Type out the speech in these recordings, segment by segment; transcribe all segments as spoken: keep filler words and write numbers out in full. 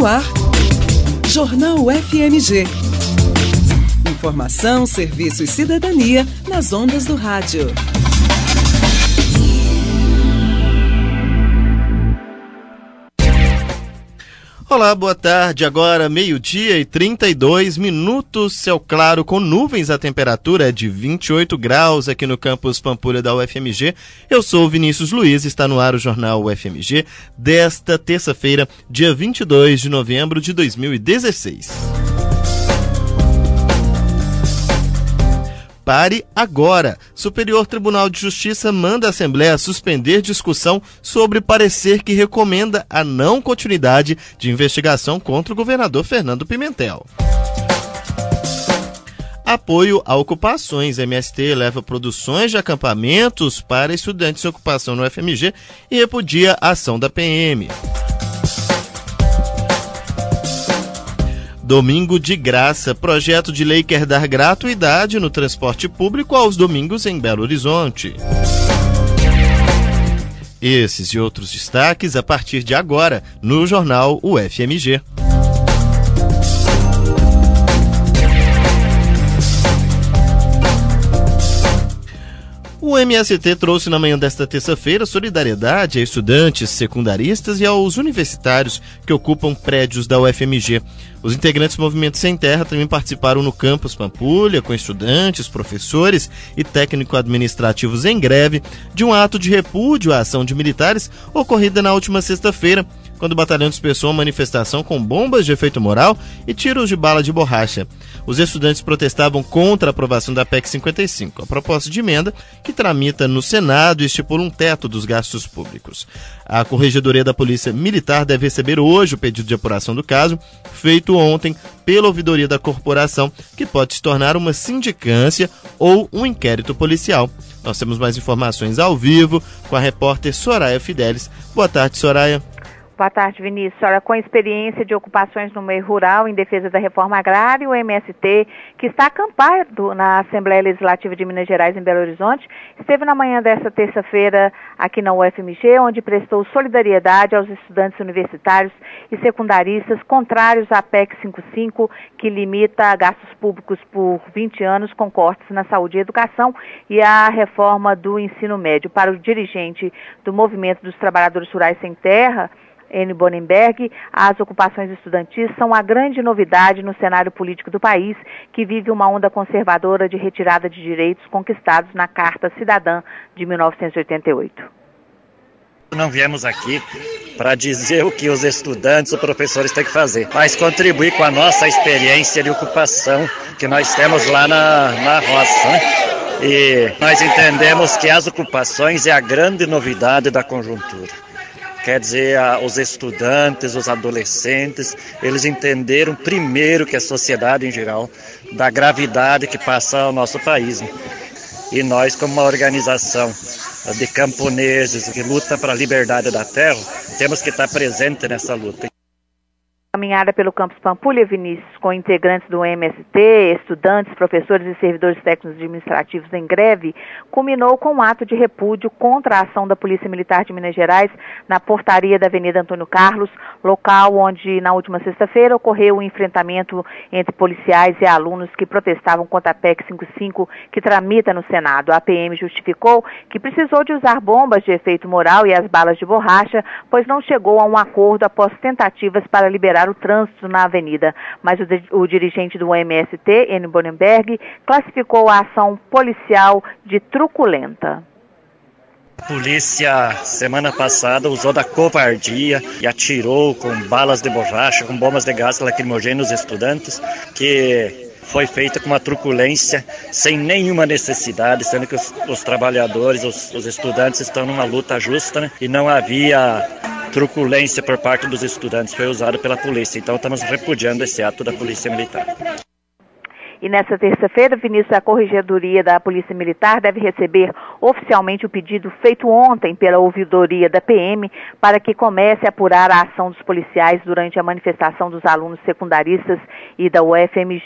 no ar, Jornal U F M G. Informação, serviço e cidadania nas ondas do rádio. Olá, boa tarde. Agora meio-dia e trinta e dois minutos, céu claro com nuvens, a temperatura é de vinte e oito graus aqui no campus Pampulha da U F M G. Eu sou o Vinícius Luiz, está no ar o Jornal U F M G desta terça-feira, dia vinte e dois de novembro de dois mil e dezesseis. Pare agora. Superior Tribunal de Justiça manda a Assembleia suspender discussão sobre parecer que recomenda a não continuidade de investigação contra o governador Fernando Pimentel. Apoio a ocupações. M S T leva produções de acampamentos para estudantes em ocupação no F M G e repudia a ação da P M. Domingo de graça. Projeto de lei quer dar gratuidade no transporte público aos domingos em Belo Horizonte. Esses e outros destaques a partir de agora no Jornal U F M G. O M S T trouxe na manhã desta terça-feira solidariedade a estudantes secundaristas e aos universitários que ocupam prédios da U F M G. Os integrantes do Movimento Sem Terra também participaram no campus Pampulha, com estudantes, professores e técnico-administrativos em greve, de um ato de repúdio à ação de militares ocorrida na última sexta-feira, quando o batalhão dispersou uma manifestação com bombas de efeito moral e tiros de bala de borracha. Os estudantes protestavam contra a aprovação da P E C cinquenta e cinco, a proposta de emenda que tramita no Senado e estipula um teto dos gastos públicos. A Corregedoria da Polícia Militar deve receber hoje o pedido de apuração do caso, feito ontem pela ouvidoria da corporação, que pode se tornar uma sindicância ou um inquérito policial. Nós temos mais informações ao vivo com a repórter Soraya Fidelis. Boa tarde, Soraya. Boa tarde, Vinícius. Olha, com experiência de ocupações no meio rural em defesa da reforma agrária, o M S T, que está acampado na Assembleia Legislativa de Minas Gerais, em Belo Horizonte, esteve na manhã desta terça-feira aqui na U F M G, onde prestou solidariedade aos estudantes universitários e secundaristas contrários à P E C cinquenta e cinco, que limita gastos públicos por vinte anos com cortes na saúde e educação, e a reforma do ensino médio. Para o dirigente do Movimento dos Trabalhadores Rurais Sem Terra, N. Bonenberg, as ocupações estudantis são a grande novidade no cenário político do país, que vive uma onda conservadora de retirada de direitos conquistados na Carta Cidadã de mil novecentos e oitenta e oito. Não viemos aqui para dizer o que os estudantes ou professores têm que fazer, mas contribuir com a nossa experiência de ocupação que nós temos lá na, na roça, né? E nós entendemos que as ocupações é a grande novidade da conjuntura. Quer dizer, os estudantes, os adolescentes, eles entenderam primeiro que a sociedade em geral, da gravidade que passa o nosso país, né? E nós, como uma organização de camponeses que luta para a liberdade da terra, temos que estar presente nessa luta. Caminhada pelo campus Pampulha, Vinícius, com integrantes do M S T, estudantes, professores e servidores técnicos administrativos em greve, culminou com um ato de repúdio contra a ação da Polícia Militar de Minas Gerais na portaria da Avenida Antônio Carlos, local onde, na última sexta-feira, ocorreu um enfrentamento entre policiais e alunos que protestavam contra a P E C cinquenta e cinco, que tramita no Senado. A P M justificou que precisou de usar bombas de efeito moral e as balas de borracha, pois não chegou a um acordo após tentativas para liberar o trânsito na avenida, mas o, de, o dirigente do M S T, N. Bonenberg, classificou a ação policial de truculenta. A polícia, semana passada, usou da covardia e atirou com balas de borracha, com bombas de gás lacrimogêneo nos estudantes, que foi feita com uma truculência sem nenhuma necessidade, sendo que os, os trabalhadores, os, os estudantes estão numa luta justa, né? E não havia truculência por parte dos estudantes, foi usado pela polícia. Então estamos repudiando esse ato da Polícia Militar. E nesta terça-feira, Vinícius, a Corregedoria da Polícia Militar deve receber oficialmente o pedido feito ontem pela ouvidoria da P M para que comece a apurar a ação dos policiais durante a manifestação dos alunos secundaristas e da U F M G.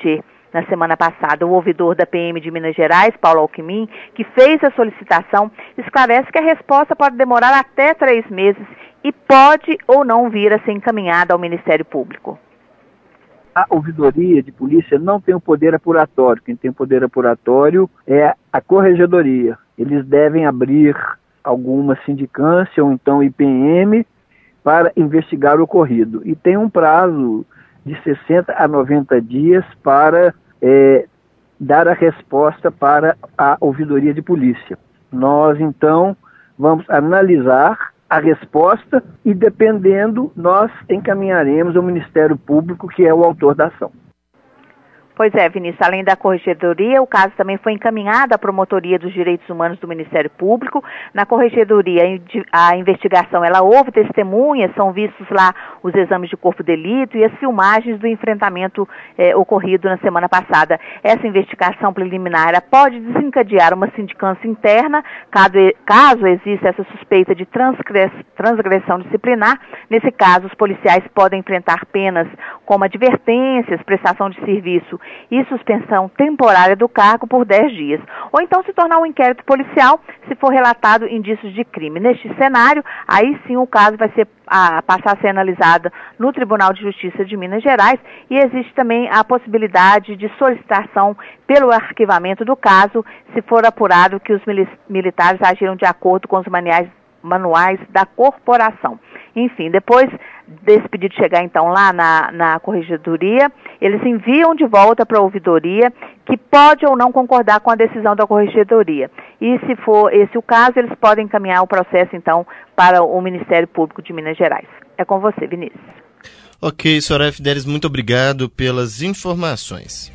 na semana passada. O ouvidor da P M de Minas Gerais, Paulo Alckmin, que fez a solicitação, esclarece que a resposta pode demorar até três meses e pode ou não vir a ser encaminhada ao Ministério Público. A ouvidoria de polícia não tem o poder apuratório. Quem tem poder apuratório é a corregedoria. Eles devem abrir alguma sindicância ou então I P M para investigar o ocorrido. E tem um prazo de sessenta a noventa dias para é, dar a resposta para a ouvidoria de polícia. Nós, então, vamos analisar a resposta e, dependendo, nós encaminharemos ao Ministério Público, que é o autor da ação. Pois é, Vinícius, além da corregedoria, o caso também foi encaminhado à Promotoria dos Direitos Humanos do Ministério Público. Na corregedoria, a investigação, ela houve testemunhas, são vistos lá os exames de corpo de delito e as filmagens do enfrentamento eh, ocorrido na semana passada. Essa investigação preliminar ela pode desencadear uma sindicância interna, caso, caso exista essa suspeita de transgress, transgressão disciplinar. Nesse caso, os policiais podem enfrentar penas como advertências, prestação de serviço e suspensão temporária do cargo por dez dias. Ou então se tornar um inquérito policial se for relatado indícios de crime. Neste cenário, aí sim o caso vai ser, a, passar a ser analisado no Tribunal de Justiça de Minas Gerais e existe também a possibilidade de solicitação pelo arquivamento do caso se for apurado que os militares agiram de acordo com os manuais, manuais da corporação. Enfim, depois desse pedido chegar então lá na, na corregedoria, eles enviam de volta para a ouvidoria, que pode ou não concordar com a decisão da corregedoria. E se for esse o caso, eles podem encaminhar o processo então para o Ministério Público de Minas Gerais. É com você, Vinícius. Ok, Soraya Fidelis, muito obrigado pelas informações.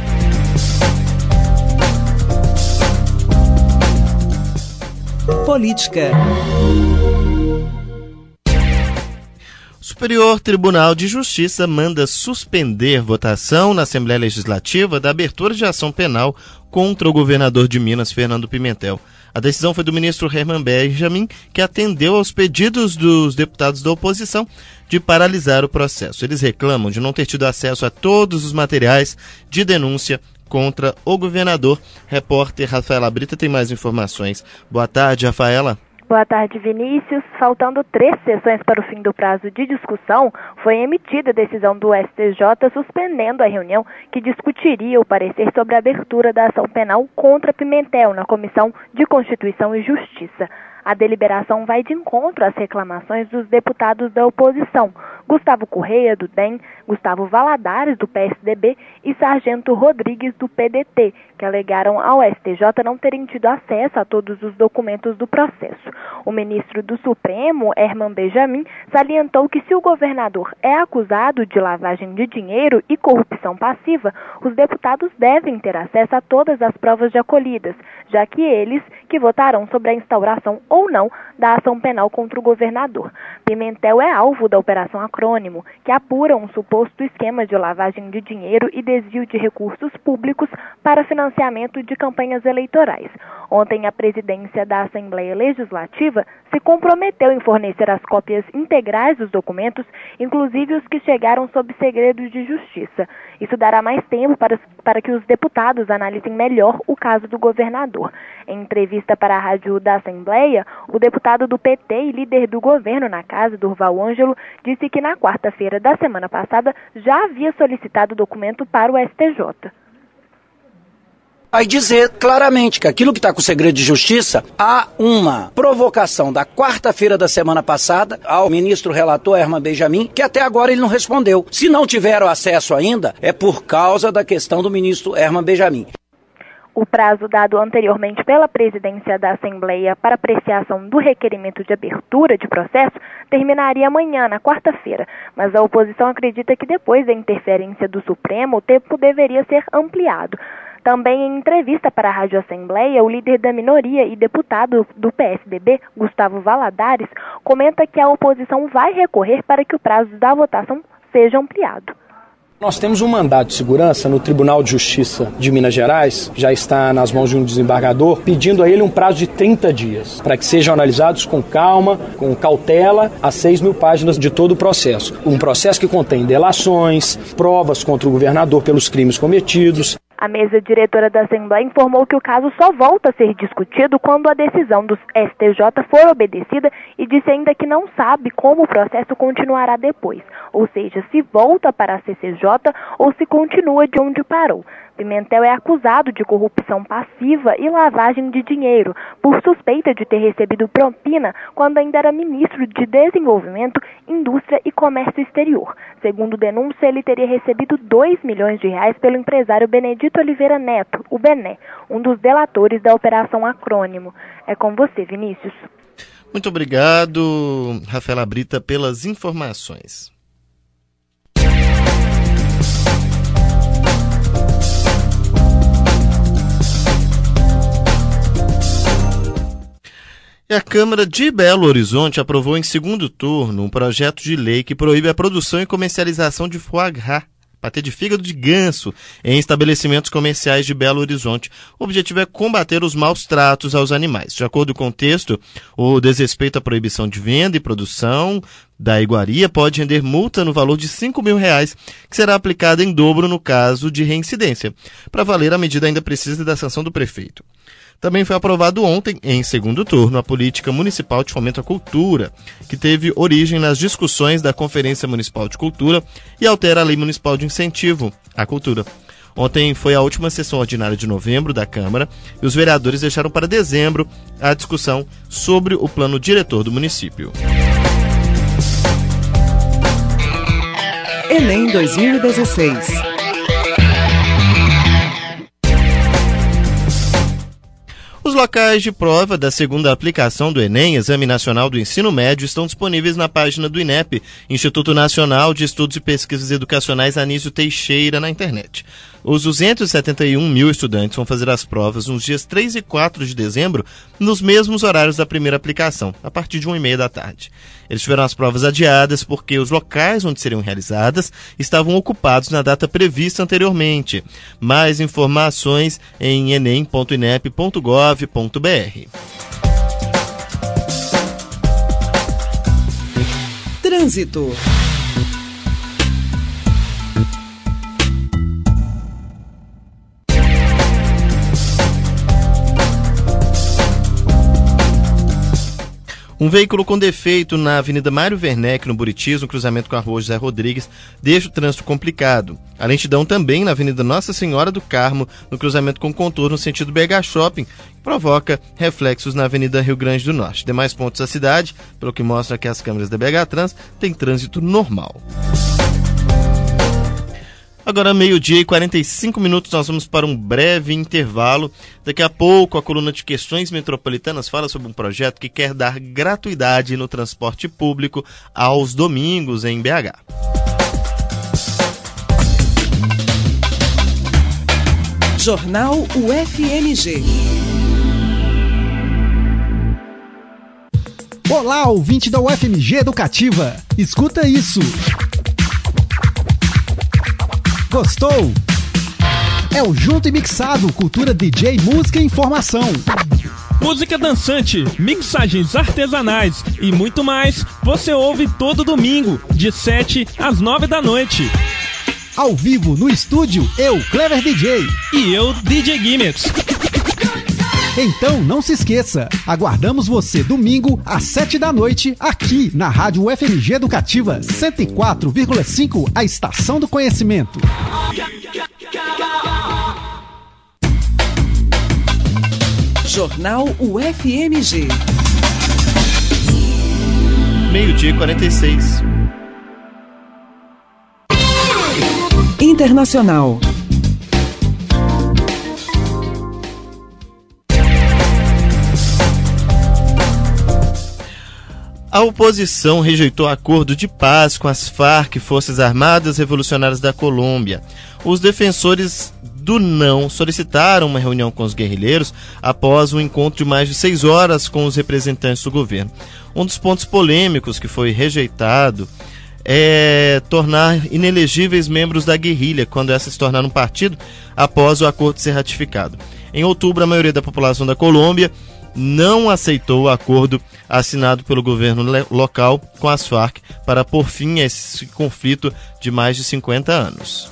Política. O Superior Tribunal de Justiça manda suspender votação na Assembleia Legislativa da abertura de ação penal contra o governador de Minas, Fernando Pimentel. A decisão foi do ministro Herman Benjamin, que atendeu aos pedidos dos deputados da oposição de paralisar o processo. Eles reclamam de não ter tido acesso a todos os materiais de denúncia contra o governador. Repórter Rafaela Brita tem mais informações. Boa tarde, Rafaela. Boa tarde, Vinícius. Faltando três sessões para o fim do prazo de discussão, foi emitida a decisão do S T J suspendendo a reunião que discutiria o parecer sobre a abertura da ação penal contra Pimentel na Comissão de Constituição e Justiça. A deliberação vai de encontro às reclamações dos deputados da oposição, Gustavo Correia, do D E M, Gustavo Valadares, do P S D B e Sargento Rodrigues, do P D T, que alegaram ao S T J não terem tido acesso a todos os documentos do processo. O ministro do Supremo, Herman Benjamin, salientou que se o governador é acusado de lavagem de dinheiro e corrupção passiva, os deputados devem ter acesso a todas as provas de acolhidas, já que eles que votarão sobre a instauração ou não da ação penal contra o governador. Pimentel é alvo da Operação Acrônimo, que apura um suposto esquema de lavagem de dinheiro e desvio de recursos públicos para financiamento de campanhas eleitorais. Ontem, a presidência da Assembleia Legislativa se comprometeu em fornecer as cópias integrais dos documentos, inclusive os que chegaram sob segredo de justiça. Isso dará mais tempo para, para que os deputados analisem melhor o caso do governador. Em entrevista para a rádio da Assembleia, o deputado do P T e líder do governo na casa, Durval Ângelo, disse que na quarta-feira da semana passada já havia solicitado o documento para o S T J. Vai dizer claramente que aquilo que está com segredo de justiça, há uma provocação da quarta-feira da semana passada ao ministro relator Herman Benjamin, que até agora ele não respondeu. Se não tiveram acesso ainda, é por causa da questão do ministro Herman Benjamin. O prazo dado anteriormente pela presidência da Assembleia para apreciação do requerimento de abertura de processo terminaria amanhã, na quarta-feira, mas a oposição acredita que depois da interferência do Supremo, o tempo deveria ser ampliado. Também em entrevista para a Rádio Assembleia, o líder da minoria e deputado do P S D B, Gustavo Valadares, comenta que a oposição vai recorrer para que o prazo da votação seja ampliado. Nós temos um mandado de segurança no Tribunal de Justiça de Minas Gerais, já está nas mãos de um desembargador, pedindo a ele um prazo de trinta dias, para que sejam analisados com calma, com cautela, as seis mil páginas de todo o processo. Um processo que contém delações, provas contra o governador pelos crimes cometidos. A mesa diretora da Assembleia informou que o caso só volta a ser discutido quando a decisão do S T J for obedecida e disse ainda que não sabe como o processo continuará depois, ou seja, se volta para a C C J ou se continua de onde parou. Pimentel é acusado de corrupção passiva e lavagem de dinheiro, por suspeita de ter recebido propina quando ainda era ministro de Desenvolvimento, Indústria e Comércio Exterior. Segundo denúncia, ele teria recebido dois milhões de reais pelo empresário Benedito Oliveira Neto, o Bené, um dos delatores da Operação Acrônimo. É com você, Vinícius. Muito obrigado, Rafaela Brita, pelas informações. E a Câmara de Belo Horizonte aprovou em segundo turno um projeto de lei que proíbe a produção e comercialização de foie gras, patê de fígado de ganso, em estabelecimentos comerciais de Belo Horizonte. O objetivo é combater os maus tratos aos animais. De acordo com o texto, o desrespeito à proibição de venda e produção da iguaria pode render multa no valor de cinco mil reais, que será aplicada em dobro no caso de reincidência. Para valer, a medida ainda precisa da sanção do prefeito. Também foi aprovado ontem, em segundo turno, a Política Municipal de Fomento à Cultura, que teve origem nas discussões da Conferência Municipal de Cultura e altera a Lei Municipal de Incentivo à Cultura. Ontem foi a última sessão ordinária de novembro da Câmara e os vereadores deixaram para dezembro a discussão sobre o plano diretor do município. Enem dois mil e dezesseis. Os locais de prova da segunda aplicação do Enem, Exame Nacional do Ensino Médio, estão disponíveis na página do INEP, Instituto Nacional de Estudos e Pesquisas Educacionais Anísio Teixeira, na internet. Os duzentos e setenta e um mil estudantes vão fazer as provas nos dias três e quatro de dezembro, nos mesmos horários da primeira aplicação, a partir de uma e meia da tarde. Eles tiveram as provas adiadas porque os locais onde seriam realizadas estavam ocupados na data prevista anteriormente. Mais informações em enem ponto inep ponto gov ponto br. Trânsito. Um veículo com defeito na Avenida Mário Werneck, no Buritis, no cruzamento com a Rua José Rodrigues, deixa o trânsito complicado. A lentidão também na Avenida Nossa Senhora do Carmo, no cruzamento com contorno no sentido B H Shopping, que provoca reflexos na Avenida Rio Grande do Norte. Demais pontos da cidade, pelo que mostra que as câmeras da B H Trans, têm trânsito normal. Agora, meio-dia e quarenta e cinco minutos, nós vamos para um breve intervalo. Daqui a pouco, a coluna de Questões Metropolitanas fala sobre um projeto que quer dar gratuidade no transporte público aos domingos em B H. Jornal U F M G. Olá, ouvinte da U F M G Educativa. Escuta isso. Gostou? É o Junto e Mixado, cultura D J, música e informação. Música dançante, mixagens artesanais e muito mais, você ouve todo domingo, de sete às nove da noite. Ao vivo, no estúdio, eu, Clever D J. E eu, D J Gimmicks. Então, não se esqueça, aguardamos você domingo às sete da noite, aqui na Rádio U F M G Educativa cento e quatro vírgula cinco, a Estação do Conhecimento. Jornal U F M G. Meio-dia e quarenta e seis. Internacional. A oposição rejeitou acordo de paz com as Farc, Forças Armadas Revolucionárias da Colômbia. Os defensores do não solicitaram uma reunião com os guerrilheiros após um encontro de mais de seis horas com os representantes do governo. Um dos pontos polêmicos que foi rejeitado é tornar inelegíveis membros da guerrilha, quando essa se tornar um partido, após o acordo ser ratificado. Em outubro, a maioria da população da Colômbia não aceitou o acordo assinado pelo governo local com as Farc para pôr fim a esse conflito de mais de cinquenta anos.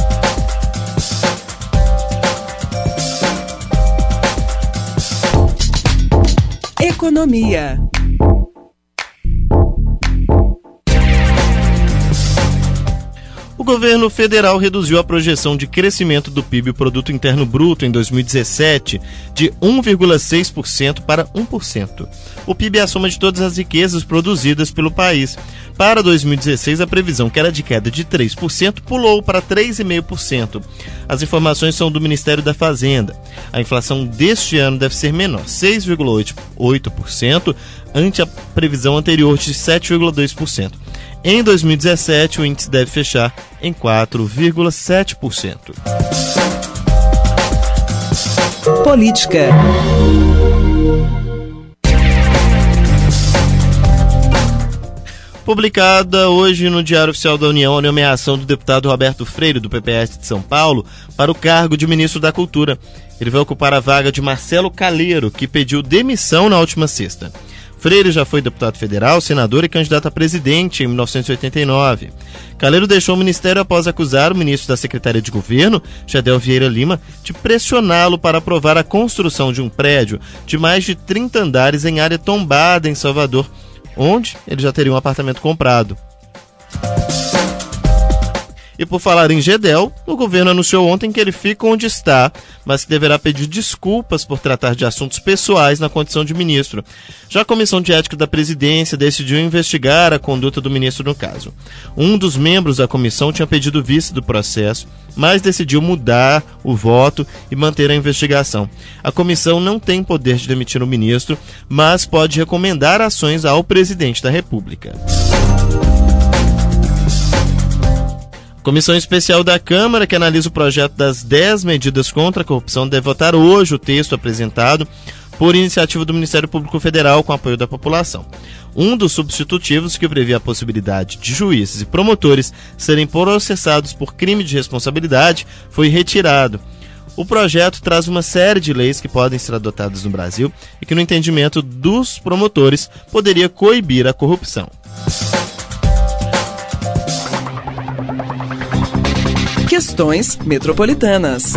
Economia. O governo federal reduziu a projeção de crescimento do P I B, o Produto Interno Bruto, em dois mil e dezessete, de um vírgula seis por cento para um por cento. O P I B é a soma de todas as riquezas produzidas pelo país. Para dois mil e dezesseis, a previsão, que era de queda de três por cento, pulou para três vírgula cinco por cento. As informações são do Ministério da Fazenda. A inflação deste ano deve ser menor, seis vírgula oito por cento, ante a previsão anterior de sete vírgula dois por cento. Em dois mil e dezessete, o índice deve fechar em quatro vírgula sete por cento. Política. Publicada hoje no Diário Oficial da União a nomeação do deputado Roberto Freire, do P P S de São Paulo, para o cargo de ministro da Cultura. Ele vai ocupar a vaga de Marcelo Calheiro, que pediu demissão na última sexta. Freire já foi deputado federal, senador e candidato a presidente em mil novecentos e oitenta e nove. Calheiro deixou o ministério após acusar o ministro da Secretaria de Governo, Gedel Vieira Lima, de pressioná-lo para aprovar a construção de um prédio de mais de trinta andares em área tombada em Salvador, onde ele já teria um apartamento comprado. E por falar em Gedel, o governo anunciou ontem que ele fica onde está, mas que deverá pedir desculpas por tratar de assuntos pessoais na condição de ministro. Já a Comissão de Ética da Presidência decidiu investigar a conduta do ministro no caso. Um dos membros da comissão tinha pedido vice do processo, mas decidiu mudar o voto e manter a investigação. A comissão não tem poder de demitir o ministro, mas pode recomendar ações ao presidente da República. A Comissão Especial da Câmara, que analisa o projeto das dez medidas contra a corrupção, deve votar hoje o texto apresentado por iniciativa do Ministério Público Federal com apoio da população. Um dos substitutivos, que prevê a possibilidade de juízes e promotores serem processados por crime de responsabilidade, foi retirado. O projeto traz uma série de leis que podem ser adotadas no Brasil e que, no entendimento dos promotores, poderia coibir a corrupção. Questões metropolitanas.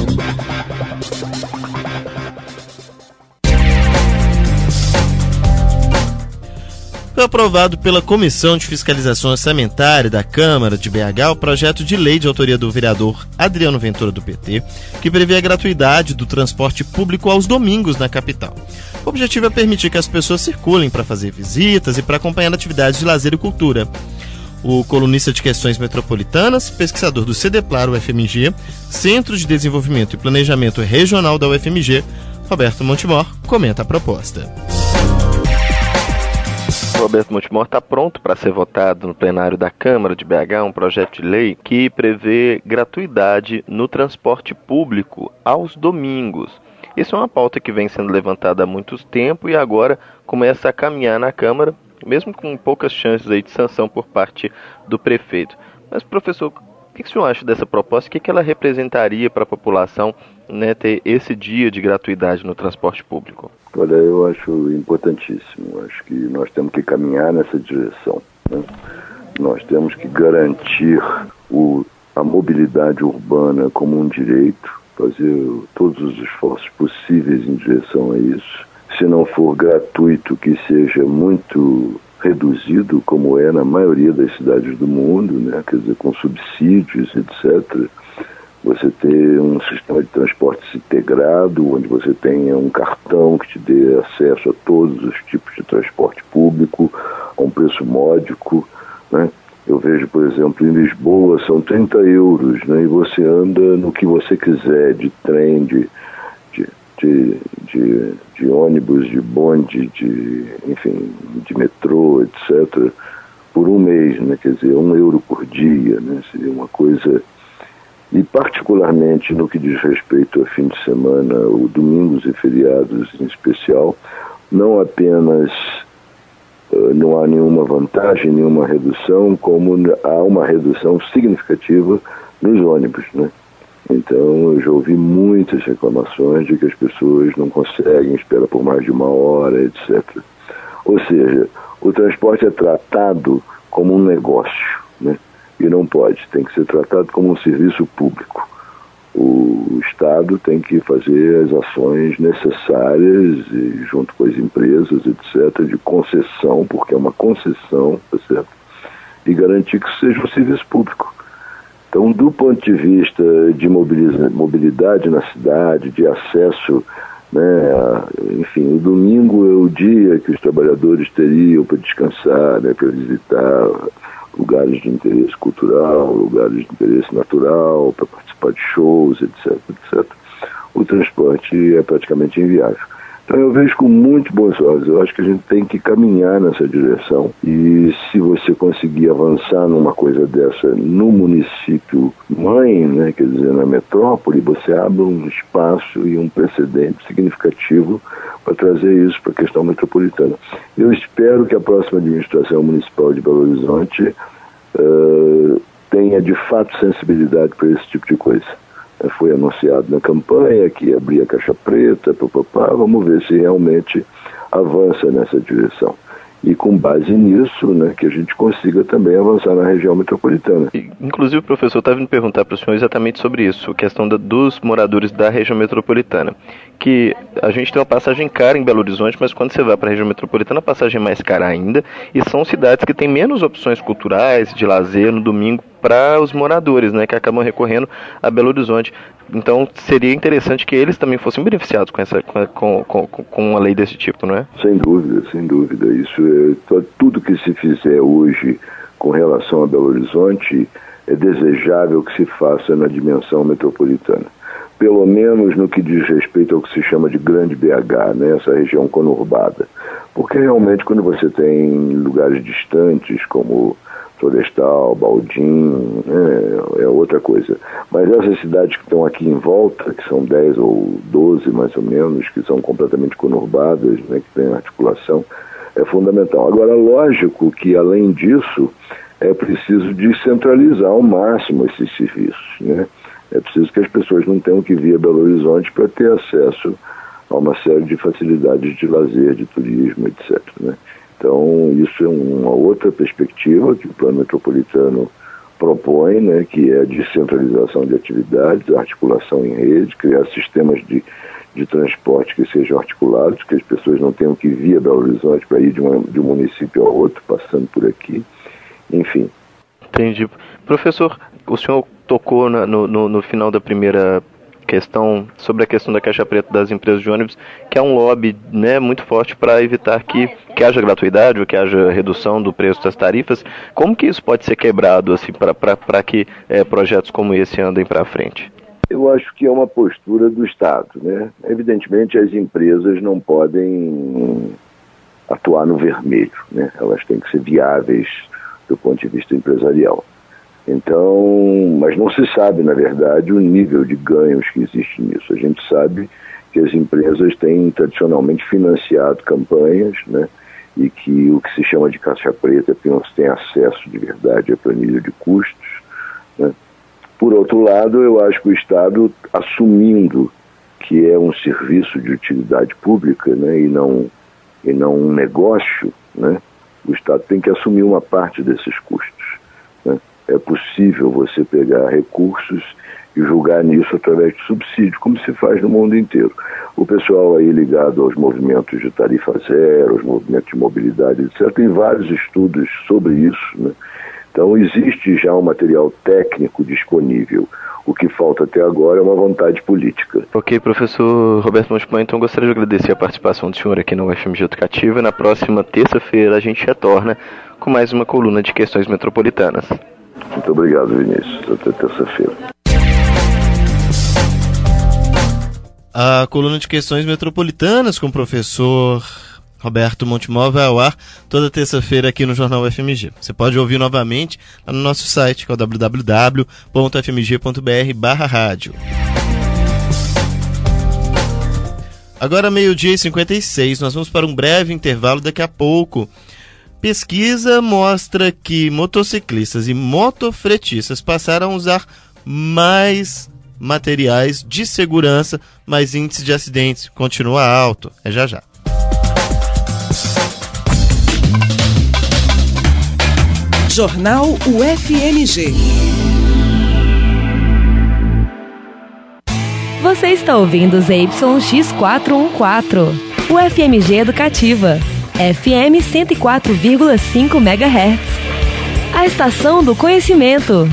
Foi aprovado pela Comissão de Fiscalização Orçamentária da Câmara de B H o projeto de lei de autoria do vereador Adriano Ventura, do P T, que prevê a gratuidade do transporte público aos domingos na capital. O objetivo é permitir que as pessoas circulem para fazer visitas e para acompanhar atividades de lazer e cultura. O colunista de questões metropolitanas, pesquisador do CEDEPLAR U F M G, Centro de Desenvolvimento e Planejamento Regional da U F M G, Roberto Montemor, comenta a proposta. Roberto Montemor, está pronto para ser votado no plenário da Câmara de B H um projeto de lei que prevê gratuidade no transporte público aos domingos. Isso é uma pauta que vem sendo levantada há muito tempo e agora começa a caminhar na Câmara, mesmo com poucas chances aí de sanção por parte do prefeito. Mas, professor, o que o senhor acha dessa proposta? O que ela representaria para a população, né, ter esse dia de gratuidade no transporte público? Olha, eu acho importantíssimo. Acho que nós temos que caminhar nessa direção, né? Nós temos que garantir o, a mobilidade urbana como um direito, fazer todos os esforços possíveis em direção a isso. Se não for gratuito, que seja muito reduzido, como é na maioria das cidades do mundo, né? Quer dizer, com subsídios, etcétera. Você ter um sistema de transporte integrado, onde você tenha um cartão que te dê acesso a todos os tipos de transporte público, a um preço módico, né? Eu vejo, por exemplo, em Lisboa são trinta euros, né? E você anda no que você quiser, de trem, de... de De, de, de ônibus, de bonde, de, enfim, de metrô, etcétera, por um mês, né? Quer dizer, um euro por dia, né? Seria uma coisa... E particularmente no que diz respeito a fim de semana, ou domingos e feriados em especial, não apenas não há nenhuma vantagem, nenhuma redução, como há uma redução significativa nos ônibus, né? Então, eu já ouvi muitas reclamações de que as pessoas não conseguem esperar por mais de uma hora, etcétera. Ou seja, o transporte é tratado como um negócio, né? E não pode, tem que ser tratado como um serviço público. O Estado tem que fazer as ações necessárias, e, junto com as empresas, etcétera, de concessão, porque é uma concessão, tá certo? E garantir que seja um serviço público. Então, do ponto de vista de mobilidade na cidade, de acesso, né, a, enfim, o domingo é o dia que os trabalhadores teriam para descansar, né, para visitar lugares de interesse cultural, lugares de interesse natural, para participar de shows, etc, etcétera. O transporte é praticamente inviável. Então eu vejo com muito bons olhos. Eu acho que a gente tem que caminhar nessa direção. E se você conseguir avançar numa coisa dessa no município mãe, né, quer dizer, na metrópole, você abre um espaço e um precedente significativo para trazer isso para a questão metropolitana. Eu espero que a próxima administração municipal de Belo Horizonte uh, tenha de fato sensibilidade para esse tipo de coisa. Foi anunciado na campanha que ia abrir a caixa preta, papapá, vamos ver se realmente avança nessa direção. E com base nisso, né, que a gente consiga também avançar na região metropolitana. Inclusive, o professor estava vindo perguntar para o senhor exatamente sobre isso, a questão da, dos moradores da região metropolitana. Que a gente tem uma passagem cara em Belo Horizonte, mas quando você vai para a região metropolitana, a passagem é mais cara ainda, e são cidades que têm menos opções culturais, de lazer no domingo, para os moradores, né, que acabam recorrendo a Belo Horizonte. Então, seria interessante que eles também fossem beneficiados com, essa, com, com, com uma lei desse tipo, não é? Sem dúvida, sem dúvida. Isso é, tudo que se fizer hoje com relação a Belo Horizonte é desejável que se faça na dimensão metropolitana. Pelo menos no que diz respeito ao que se chama de Grande B H, né, essa região conurbada. Porque realmente quando você tem lugares distantes como Florestal, Baldim, é, é outra coisa. Mas essas cidades que estão aqui em volta, que são dez ou doze mais ou menos, que são completamente conurbadas, né, que têm articulação, é fundamental. Agora, lógico que, além disso, é preciso descentralizar ao máximo esses serviços, né? É preciso que as pessoas não tenham que vir a Belo Horizonte para ter acesso a uma série de facilidades de lazer, de turismo, etcétera, né? Então, isso é uma outra perspectiva que o Plano Metropolitano propõe, né, que é a descentralização de atividades, a articulação em rede, criar sistemas de, de transporte que sejam articulados, que as pessoas não tenham que vir a Belo Horizonte para ir de, uma, de um município ao outro, passando por aqui, enfim. Entendi. Professor, o senhor tocou na, no, no, no final da primeira questão sobre a questão da caixa preta das empresas de ônibus, que é um lobby, né, muito forte para evitar que, que haja gratuidade ou que haja redução do preço das tarifas. Como que isso pode ser quebrado assim, para que é, projetos como esse andem para frente? Eu acho que é uma postura do Estado, né? Evidentemente as empresas não podem atuar no vermelho, né? Elas têm que ser viáveis do ponto de vista empresarial. Então, mas não se sabe, na verdade, o nível de ganhos que existe nisso. A gente sabe que as empresas têm tradicionalmente financiado campanhas, né, e que o que se chama de caixa preta tem acesso de verdade à planilha de custos, né. Por outro lado, eu acho que o Estado, assumindo que é um serviço de utilidade pública, né, e não, e não um negócio, né, o Estado tem que assumir uma parte desses custos. É possível você pegar recursos e julgar nisso através de subsídio, como se faz no mundo inteiro. O pessoal aí ligado aos movimentos de tarifa zero, aos movimentos de mobilidade, etcétera, tem vários estudos sobre isso, né? Então existe já um material técnico disponível. O que falta até agora é uma vontade política. Ok, professor Roberto Montepão, então gostaria de agradecer a participação do senhor aqui no U F M G Educativa. Na próxima terça-feira a gente retorna com mais uma coluna de questões metropolitanas. Muito obrigado, Vinícius. Até terça-feira. A coluna de questões metropolitanas com o professor Roberto Montemor vai ao ar toda terça-feira aqui no Jornal U F M G. Você pode ouvir novamente lá no nosso site, que é o w w w ponto f m g ponto b r barra rádio. Agora, meio-dia e cinquenta e seis, nós vamos para um breve intervalo. Daqui a pouco Pesquisa mostra que motociclistas e motofretistas passaram a usar mais materiais de segurança, mas índice de acidentes continua alto. É já já. Jornal U F M G. Você está ouvindo Z Y X quatrocentos e quatorze, U F M G Educativa, F M cento e quatro vírgula cinco megahertz. A estação do conhecimento.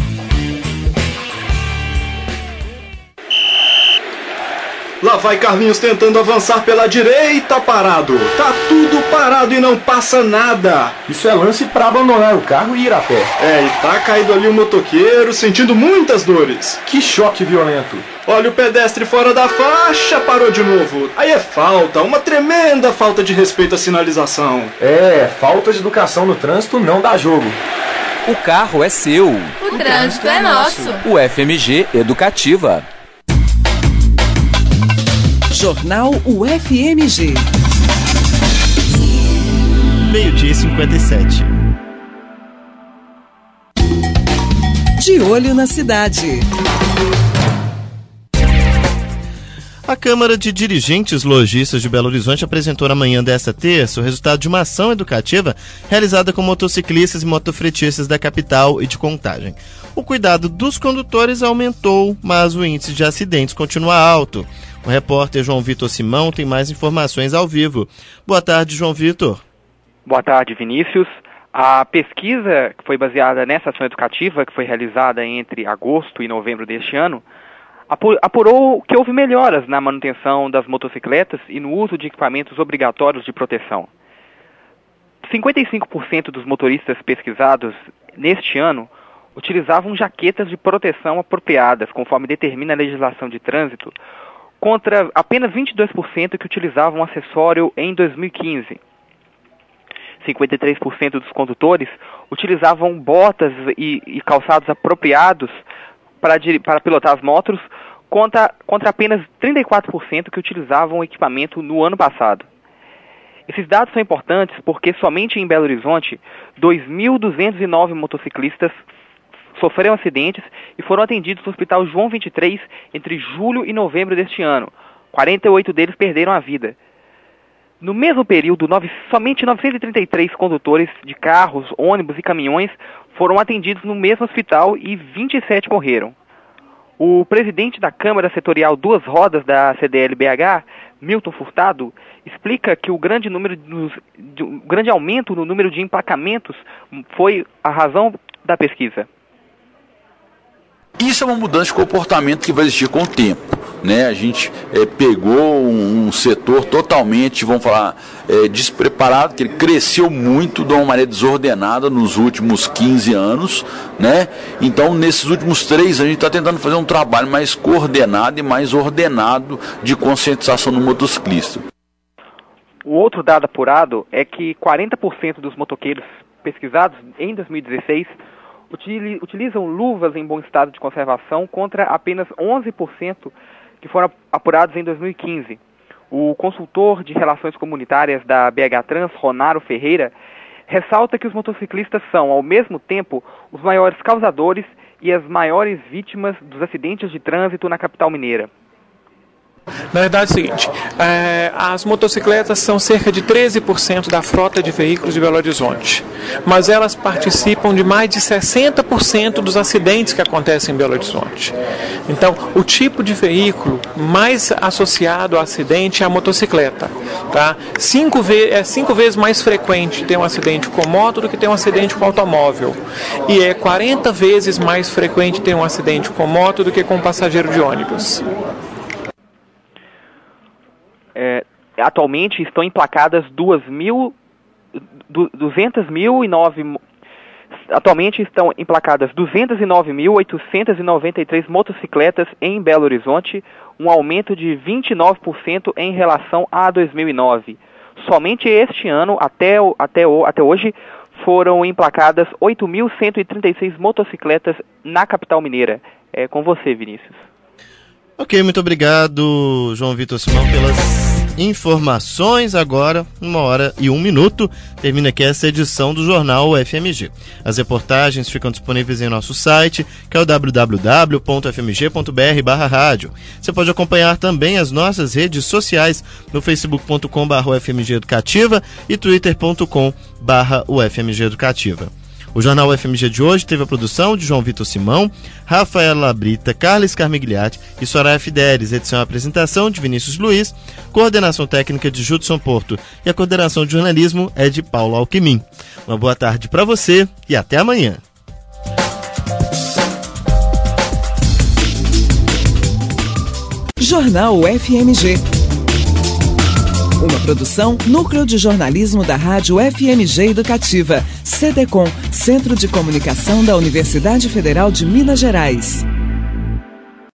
Lá vai Carlinhos tentando avançar pela direita, parado. Tá tudo parado e não passa nada. Isso é lance para abandonar o carro e ir a pé. É, e tá caído ali o motoqueiro, sentindo muitas dores. Que choque violento. Olha o pedestre fora da faixa, parou de novo. Aí é falta, uma tremenda falta de respeito à sinalização. É, falta de educação no trânsito não dá jogo. O carro é seu. O trânsito é nosso. U F M G Educativa. Jornal U F M G. Meio-dia e cinquenta e sete. De olho na cidade. A Câmara de Dirigentes Lojistas de Belo Horizonte apresentou na manhã desta terça o resultado de uma ação educativa realizada com motociclistas e motofretistas da capital e de Contagem. O cuidado dos condutores aumentou, mas o índice de acidentes continua alto. O repórter João Vitor Simão tem mais informações ao vivo. Boa tarde, João Vitor. Boa tarde, Vinícius. A pesquisa que foi baseada nessa ação educativa, que foi realizada entre agosto e novembro deste ano, apurou que houve melhoras na manutenção das motocicletas e no uso de equipamentos obrigatórios de proteção. cinquenta e cinco por cento dos motoristas pesquisados neste ano utilizavam jaquetas de proteção apropriadas, conforme determina a legislação de trânsito, contra apenas vinte e dois por cento que utilizavam acessório em dois mil e quinze. cinquenta e três por cento dos condutores utilizavam botas e, e calçados apropriados para, para pilotar as motos, contra, contra apenas trinta e quatro por cento que utilizavam o equipamento no ano passado. Esses dados são importantes porque somente em Belo Horizonte, dois mil duzentos e nove motociclistas sofreram acidentes e foram atendidos no Hospital João vinte e três entre julho e novembro deste ano. quarenta e oito deles perderam a vida. No mesmo período, nove, somente novecentos e trinta e três condutores de carros, ônibus e caminhões foram atendidos no mesmo hospital e vinte e sete morreram. O presidente da Câmara Setorial Duas Rodas da C D L B H, Milton Furtado, explica que o grande, número dos, de, o grande aumento no número de emplacamentos foi a razão da pesquisa. Isso é uma mudança de comportamento que vai existir com o tempo, né? A gente é, pegou um, um setor totalmente, vamos falar, é, despreparado, que ele cresceu muito de uma maneira desordenada nos últimos quinze anos, né? Então, nesses últimos três anos, a gente está tentando fazer um trabalho mais coordenado e mais ordenado de conscientização do motociclista. O outro dado apurado é que quarenta por cento dos motoqueiros pesquisados em dois mil e dezesseis utilizam luvas em bom estado de conservação contra apenas onze por cento que foram apurados em dois mil e quinze. O consultor de relações comunitárias da B H Trans, Ronaro Ferreira, ressalta que os motociclistas são, ao mesmo tempo, os maiores causadores e as maiores vítimas dos acidentes de trânsito na capital mineira. Na verdade é o seguinte, é, as motocicletas são cerca de treze por cento da frota de veículos de Belo Horizonte, mas elas participam de mais de sessenta por cento dos acidentes que acontecem em Belo Horizonte. Então, o tipo de veículo mais associado ao acidente é a motocicleta. Tá? Cinco ve- é cinco vezes mais frequente ter um acidente com moto do que ter um acidente com automóvel. E é quarenta vezes mais frequente ter um acidente com moto do que com passageiro de ônibus. É, atualmente estão emplacadas duzentas mil e nove atualmente estão emplacadas duzentas e nove mil oitocentas e noventa e três motocicletas em Belo Horizonte, um aumento de vinte e nove por cento em relação a dois mil e nove. Somente este ano, até, até, até hoje, foram emplacadas oito mil cento e trinta e seis motocicletas na capital mineira. É com você, Vinícius. Ok, muito obrigado, João Vitor Simão, pelas informações. Agora, uma hora e um minuto, termina aqui essa edição do Jornal U F M G. As reportagens ficam disponíveis em nosso site, que é o w w w ponto f m g ponto b r barra rádio. Você pode acompanhar também as nossas redes sociais no facebook ponto com barra u f m g educativa e twitter ponto com barra u f m g educativa. O Jornal U F M G de hoje teve a produção de João Vitor Simão, Rafaela Labrita, Carlos Carmigliati e Soraya Fidelis, edição e apresentação de Vinícius Luiz, coordenação técnica de Judson Porto e a coordenação de jornalismo é de Paulo Alquimim. Uma boa tarde para você e até amanhã. Jornal U F M G. Uma produção Núcleo de Jornalismo da Rádio F M G Educativa, C D C O M, Centro de Comunicação da Universidade Federal de Minas Gerais.